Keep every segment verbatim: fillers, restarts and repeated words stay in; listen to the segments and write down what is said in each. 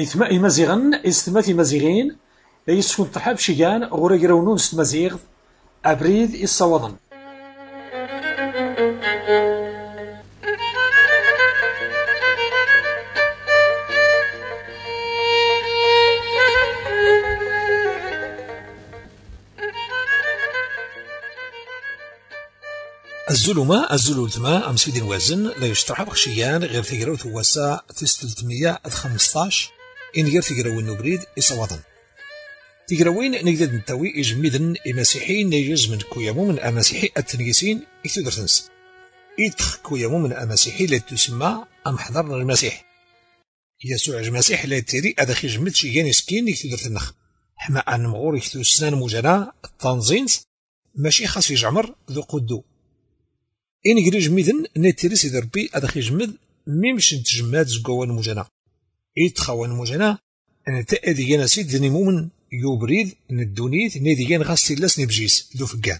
إثماء مزيغن استمات مزيغين لا يسكن تحب شيان غورا يرونون استمزيغ أبريد الصوضن. الزلمة الزلولتما أمس في دين وزن لا يشترح بخشيان غير تقراو ثواسا تستلتمية خمسطاش إن غير تقراو النبريد إصواتن تقراوين نقدر نتاوي إجميدن إمسيحيين نيجز من كويامو من أمسيحي التنقيسين إكتو تنس إتخ كويامو من أمسيحي لا تسمى أم حضر المسيح يسوع المسيح لا تيري أدخي جمد شيان يسكين إكتو تنخ حما أن مغور إكتو سنان مجانا التنزينز ماشي خاص في جعمر ذو قدو إن قريج ميدن نتريس دربي أدخي جمد ميمش نتجماد زقوان مجانا إتخوان مجانا أن تأذيان سيد ذني مومن يوبريد ندونيت نيديان غاسي لاس نبجيس ذو فقان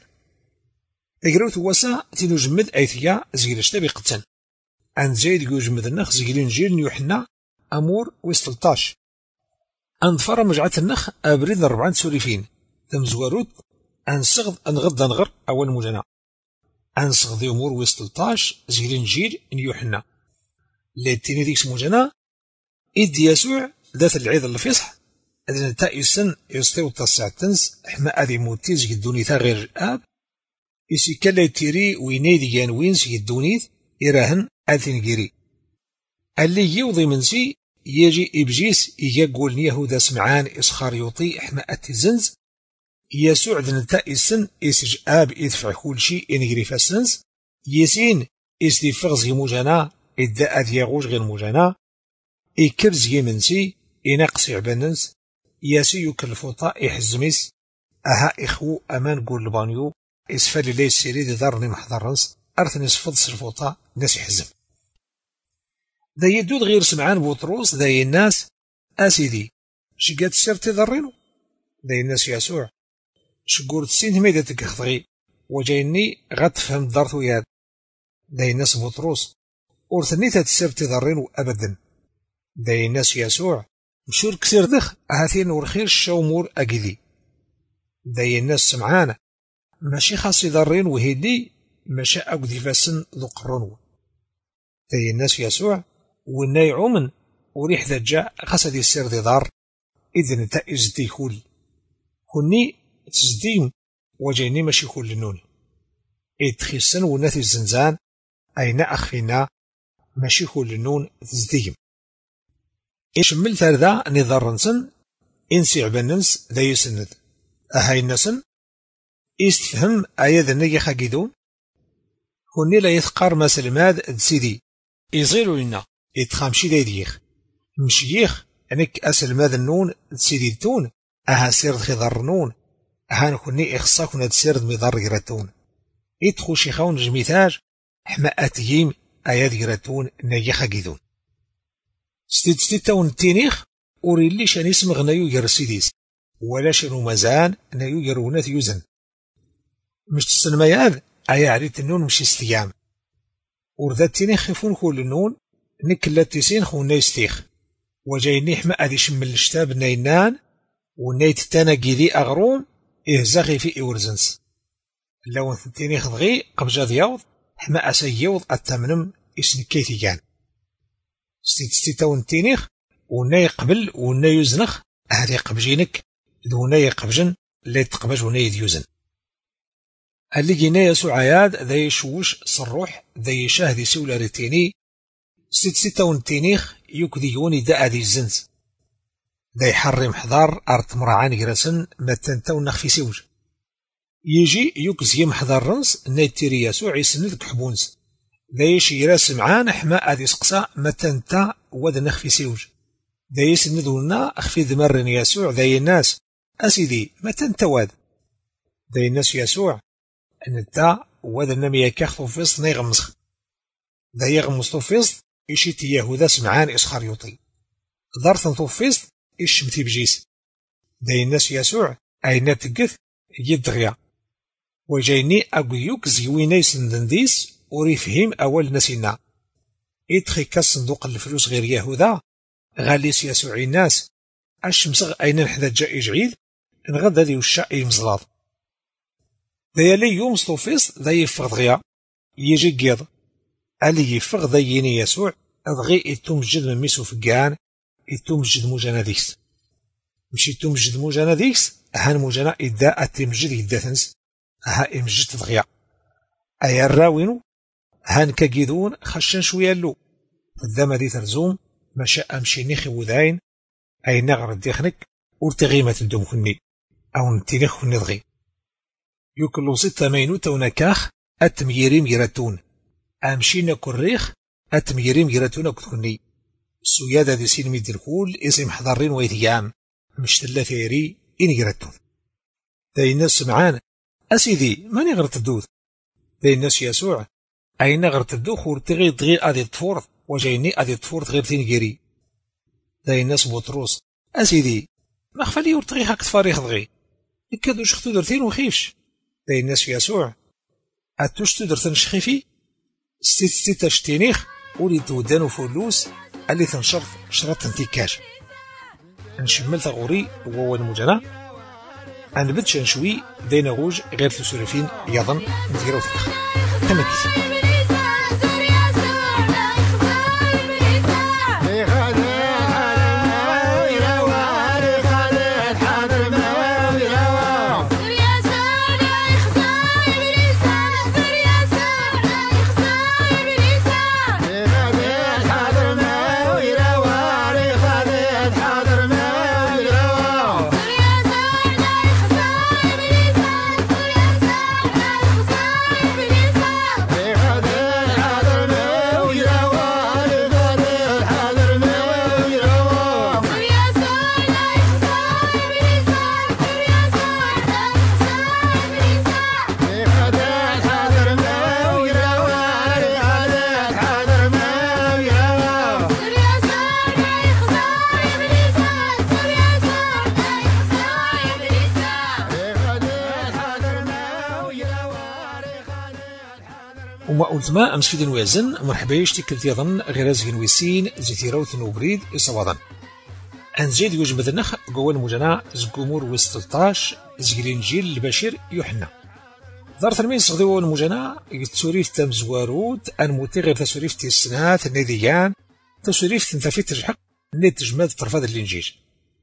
أقراوت واسا تينو جمد أيثيا زيلشتا بقتن أن زايد يو جمد النخ زيلين جيل نيوحنا أمور ويستلطاش أن فر مجعة النخ أبريد أربعين سوريفين تمزواروت أن سغض أن غض نغر أول مجانا أنسغ ذي أمور ويستلطاش زيلين جيل نيوحنا لاتيني ديك سموجنا إد يسوع ذات العيد الفصح أذن تائسن يستيو تسعتنس حما أذي موتيز يدوني غير الآب يسي كلا يتيري وينيدي يانوينس يدونيث إراهن أذن جيري اللي يوضي منسي يجي إبجيس يقول يهودا سمعان إسخاريوطي حما أتزنز يسوع ذن تائسن إسج آب إدفع كل شيء إنجري فاسنس يسين إسدي فغز يموجانا إدى أذ يغوش غير موجانا إكبز يمنسي إناقص عباننس ياسي يكلفوطا إحزميس أها إخو أمان قول لبانيو إسفل لي السيري دارني محضرنس أرثني سفض سلفوطا ناس يحزم ذا يدود غير سمعان بوطروس ذا الناس أسيدي شقات سيرتي ضرينو ذا الناس يسوع شقور تسين ميدا تكخضغي وجايني غتفهم دارتو ياد ذا الناس بوطروس أرثني تتسيرتي ضرينو أبدا ذا الناس يسوع مشور كسير دخ هاتين ورخير الشومور أجدي ذا الناس سمعانا ماشي خاص يضرين وهيدي ماشي أقدي فاسن ذو قرنو ذا الناس يسوع والناي عمن وريح ذا جاء خاصة دي السير دي دار إذن تأز دي كل هني تزديم وجيني ماشي كل نون إدخيسن وناثي الزنزان أين أخفينا ماشي كل نون تزديم إيش ملتر ذا نظرنسن إنسي عبننس ذا يسند أهاي النسن إستفهم آيات النجي خاقيدون هوني لا يثقار ما سلماد دسيدي إزيرو لنا إتخامشي دا يديخ مشيخ أنك أسلماد النون دسيدي دتون أها سيرد خضرنون أها نكوني إخصاكونا دسيرد مضار يراتون إدخو شيخون جميثاج حما أتييم آيات يراتون نجي خاقيدون ستيد ستيد تاون تينيخ أوريلي شان اسم غنايو يرسيديس ولا شنو مزان نايو يرونات يوزن مش تسلمياد أيا عريت النون مش استيام ورذات تينيخ خيفون كل النون نكلا تيسين خونا يستيخ وجايني حما أدي شمل الشتاب ناينان ونايت تانا جيدي أغروم إهزاغي في إورزنس لو تينيخ ضغي قبجا دياوض حما أسيوض التمنم اسن كيتيجان ستيت ستيتاون تينيخ وناي قبل وناي يزنخ هذي قبجينك دوناي قبجن لا تقبج وناي ديوزن اللي جينا يسوع عياد ذا يشوش صروح ذا يشاهد يسول ريتيني ستيت ستيتاون تينيخ يكذيوني دا ادي الزنز ذا يحرم حضار ارت مرعان جرسن ما تنتاو نخ في سوج يجي يكزي محضر رنس نيتيري يسوع يسند كحبونس ذا يشي راس معانا حما ادي سقسا ما تنتا ود نخ في سوج ذا يسندونا اخفي ذمرن يسوع ذا الناس اسيدي ما تنتواد ذا الناس يسوع ان انت ود النمي يكخفو فيصل نيغمسخ ذا يغمسطو فيصل يشيت يهودا سمعان اسخاريوطي ضرثن طو فيصل يشمتي بجيس ذا الناس يسوع اين تقث يدغيا وجايني اقيوك زيوينا يسندنديس وريفهم اول نسينا يدخي كالصندوق الفلوس غير يهودا غاليس يسوع الناس الشمس أين نحدا جائج عيد نغد هذي وشا يمزلاض ذا لي يوم صوفيس ذا يفغ دغيا يجي قيض علي يفغ ذا يني يسوع أضغي يتمجد من ميسو فقان يتمجد موجانا ديكس مشي يتمجد موجانا ديكس هان موجانا إدا أتمجد يداتنس ها إمجد دغيا أي الراوينو هان كاقيدون خشن شويا اللو الذما دي ترزوم مشا أمشي نيخي وذاين أي نغرد ديخنك ورتغيمة الدوم كني أو نتينيخ كني دغي يوكلو ستة مينو تونكاخ أتميريم يراتون أمشي نكريخ أتميريم يراتون كتكني سويادة دي سين ميد الكول اسم حضرين ويثيام مش تلاثيري إن يراتون ذي الناس معان أسيدي ماني غير تدوث ذي الناس يسوع أين غير تدوخ ورتغي دغي أدي تفورث وجايني أدي تفورث غير تنجيري ذي الناس بطروس أسيدي ما خفالي ورتغي هاك تفاريخ دغي إكادو شختو درتين وخيفش ذي الناس يسوع أتوشتو درتن شخيفي ستيت ستيت اشتينيخ ولي تودانو فولوس اللي تنشرط شرط انتكاش نشمل ثغوري وهو المجنى أنبتش نشوي دين غوج غير تسورفين يظن نديرو تدخ كما كيف وما قلت ما أمس في دين وازن مرحبا يشتكل تيضن غير زين ويسين زيتيروت نوبريد إصوادن أنزيد يوجب ذنخ قوال مجانا زقومور وستلطاش زقلين جيل البشير يوحنا دار المين صغدوا المجانا يتسوريف تمزوارود أنموتي غير تسوريف تيسنات النيديان تسوريف تنتفي تجحق نيد تجماد طرفاد الإنجيل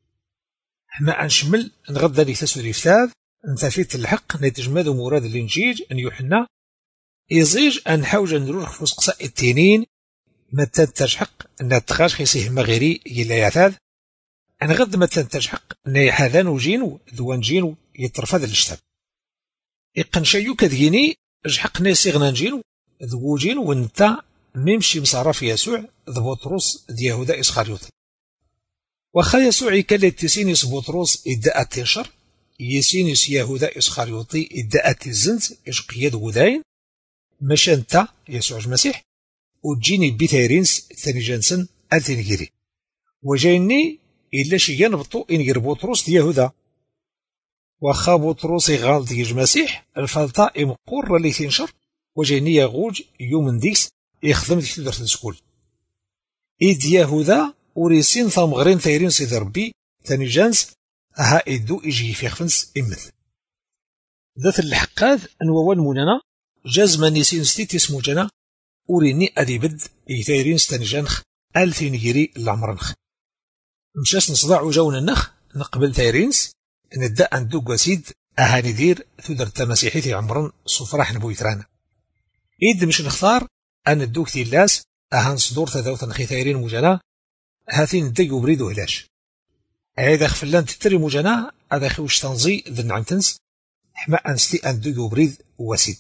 حما أنشمل نغض ذلك تسوريف تاذ نتفي تلحق نيد تجماد مراد الإنجيل أن يوحنا يزيج أن حوج نروح في قصاء التنين متى تجحق أن تخاش خيسيه مغيري يلا يعثاذ أن غد متى تجحق أن يحاذان وجينو ذوان جينو يترفض الاشتاب إقن شيو كذيني جحق ناسي غنا نجينو ذو جينو وانتا ميمشي مصارف يسوع ذو بطرس دي يهودا إسخاريوطي وخا يسوع يكالي تسينيس بطرس إداء تنشر يسينيس يهودا إسخاريوطي إداء الزنز إشقياد وذاين ماشا انت يسوع المسيح وتجيني بيتيرينس ثاني جانسن التنجيري وجايني إلا شي ينبطو إنجير بطرس دي يهودا وخا بطرس يغال دي المسيح الفلطة إمقور اللي تنشر وجايني يغوج يوم ديكس يخدم ديك تدرس السكول إيد يهودا وريسين ثمغرين ثيرين سيدي ربي ثاني جانس ها إدو إجي في خفنس إمث ذات الحقاد أنوان منانا جازما نيسين ستيت اسمو جنا وريني أدي بد يثيرين ستنجانخ ألفين يجري العمرنخ مشاس نصدع وجون النخ نقبل ثيرينس نبدأ أن دوق وسيد أهاني دير ثدر تمسيحيتي عمرن صفراح نبو يترانا إيد مش نختار أن الدوك تيلاس أهان صدور تذوث نخي ثيرين مجنا هاثين ديو بريدو هلاش هذا خفلان تتري مجنا هذا خوش تنزي ذن عمتنس حما أنستي أن ديو بريد وسيد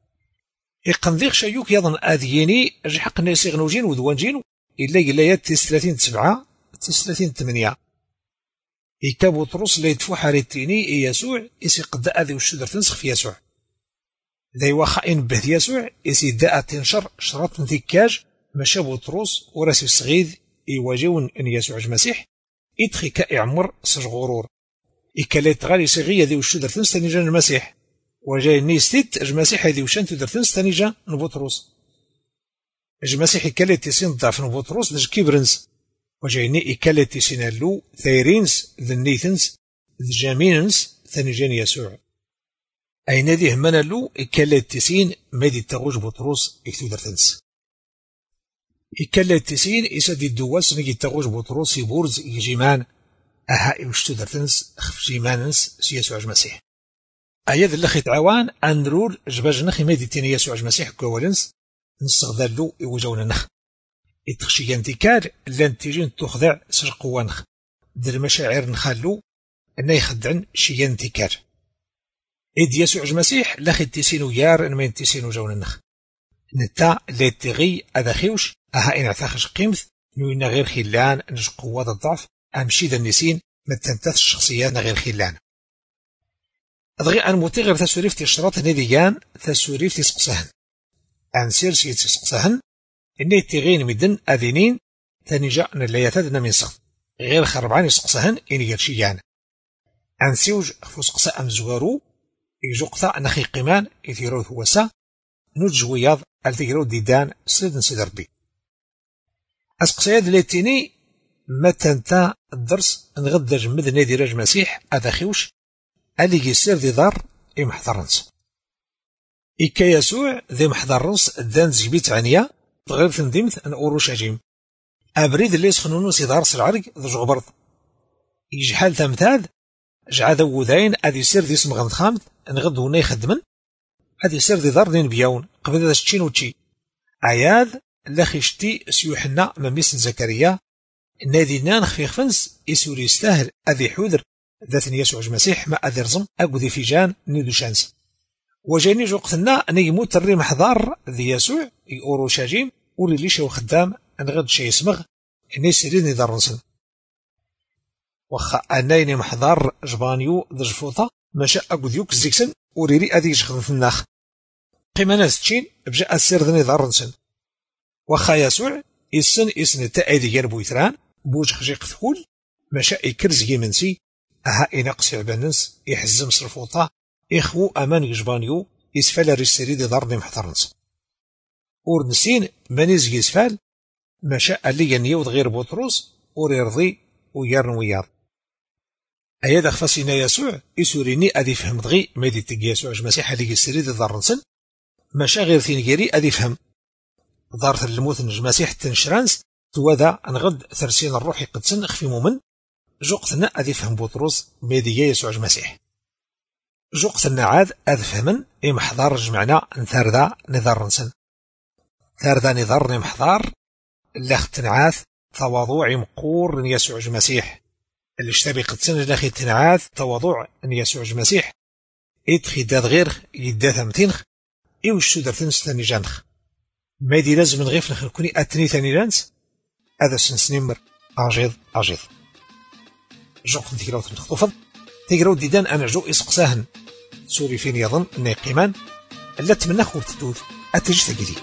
يقنذيق شيوك يظن آذييني جحق ناسي غنوجين وذوانجين إلا إلا تيس ثلاثين تسبعة تيس ثلاثين تمنية إيكابو طروس لا يدفو حاريتيني يسوع إسي قد أذي وشدر تنسخ في يسوع ذي وخائن به يسوع إسي داء تنشر شرط نتكاج مشابو طروس وراسي الصغيد إيواجون إن يسوع المسيح إدخي كإعمر سجغرور إكاليت غالي صغية ذي وشدر تنس تنجان المسيح وجاي نيستيت المسيح هذي وشان تدر تنس تنجا نبوطروس المسيح كاليت تسين ضعف نبوطروس لج كيبرنس وجايني إكالة تسينالو ثيرينس ذنيثنس ذجامينس ثاني يسوع أين ذي همنالو إكالة تسين مادي تغوج بطروس إكتو درتنس إكالة تسين إسا الدواس نجي تغوج بطروس يبورز يجيمان أها إوشتو درتنس خف جيمانس سيسوع المسيح أياد اللي خيت عوان أنرور جباج نخي مادي تيني يسوع المسيح كوالنس نستغذلو إوجون النخ إتخشي انتكار لان تيجين تخضع سرقوانخ در مشاعر نخلو أنه يخدعن شي انتكار إد يسوع المسيح لخي تيسينو يار إن من تيسينو جون النخ نتا اللي تغي أذا خيوش أها إن عثاخش قيمث نوينا غير خلان نج قوة الضعف أمشي ذا النسين ما تنتث الشخصيات غير خلان أضغي أن موتي غير تسوريف تشرط نديان تسوريف تسقسهن أن سيرسي تسقسهن إني تغين مدن أذينين تنجا نلياتدنا من سخط غير خربعان يسقسهن إن يرشيان أن سيوج فسقسا أم زغارو يجوقتا نخي قمان إثيرو ثوسا نجوياض التجرو ديدان سيدن سيدر بي أسقسياد ليتيني ما تنتا الدرس نغدى جمد نادي راج مسيح أذا خيوش اللي يسير ذي دار إمحضرنس إكا يسوع ذي محضرنس دان زجبيت عنيا غير تندمت أن أوروش أجيم أبريد اللي يسخنونو سيدار سالعرق ذو جغبرد يجحال تمتاد جعا ذو ذاين أذي يسير ذي اسم غمد خامد نغد هنا يخدمن أذي يسير ذي دار دين بياون قبل ذا شتين وتشي عياد لخيشتي سيوحنا مميس زكريا نادي نانخ في خفنس يسوري يستاهل أذي حذر ذات يسوع المسيح ما أذي رزم أقذي في جان نيدو شانس وجاني جوقتنا أن يموت الري محضار ذي يسوع يقورو شاجيم وري ليش وخدام أن غد شي يسمغ إن يسيريني دارنسن وخا أنايني محضار جبانيو ذي جفوطة ماشا أقذيوك الزيكسن وريري أذي يشخذ في الناخ قيمة ناس تشين بجاء السير ذني دارنسن وخا يسوع يسن يسن تأيدي يربو يثران بوج خجيق ثقول ماشا يكرز يمنسي أها إناقس يعبانس يحزم صرفوطة إخوو أمان يجبانيو يسفال ريسيري دي دار دي محضرنس اور نسين منيز يسفال ماشا اللي ينيوض غير بطروس اور يرضي ويرن ويار أياد أخفاسينا يسوع يسوريني أذي فهم دغي ميدي تقي يسوع المسيح اللي يسيري دي دارنسن ماشا غير ثينيري أذي فهم دارت الموت نج مسيح تنشرانس توذا انغد ثرسين الروح قدسن خفي مومن جوقتنا أذي فهم بطروس ميدي يسوع المسيح جوقتنا عاد أذ فهمن إم حضار جمعنا نثارذا نذار نسن ثارذا نذار محضار اللي اختنعاث تواضوع مقور يسوع المسيح اللي اشتبي قدسن اللي تنعاث تواضوع يسوع المسيح إدخي داد غير يداث متينخ إيوش سودر تنس ثاني جانخ ميدي لازم نغيف نخل كوني أتني ثاني لانس هذا سنسنمر أجيض أجيض جوق تيقراو تنخطفض تيقراو ديدان أنا جو إسقساهن سوري فين يظن أني قيمان لا تمنى خوب تدود أتجي تقدي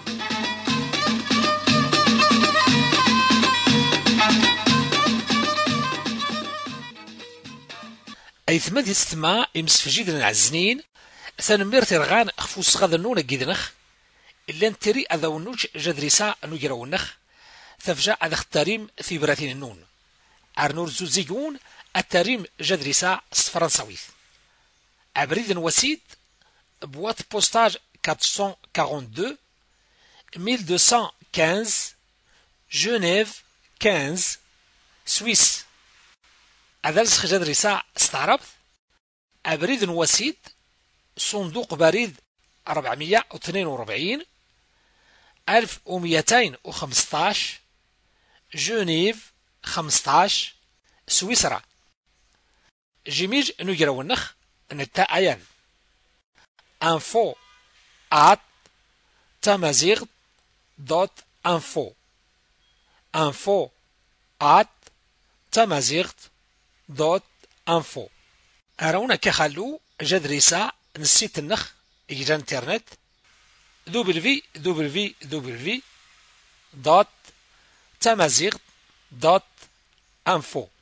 أي ثمد يستمع إمسفجيد العزنين ثانمير ترغان أخفوس غاذنون جيدنخ إلا نتري أذونوش جدريسا أنو يراونخ ثفجا أذا اختاريم في براتين النون أرنور زوزيقون التاريم جدريسا فرنساويث أبريد وسيد بوات بوستاج quatre cent quarante-deux mille deux cent quinze Genève quinze سويس أذلس جدريسا استعربت أبريد وسيد صندوق بريد أربعمية واثنين وأربعين ألف ومئتين وخمسطاش جنيف خمسطاش سويسرا جيميج نجرو النخ نتا أيان info at tamazigh dot info info at tamazigh dot info أرونا كخلو جدريسا نسيت النخ إجا انترنت دبليو دبليو دبليو دوت تامازيغ دوت انفو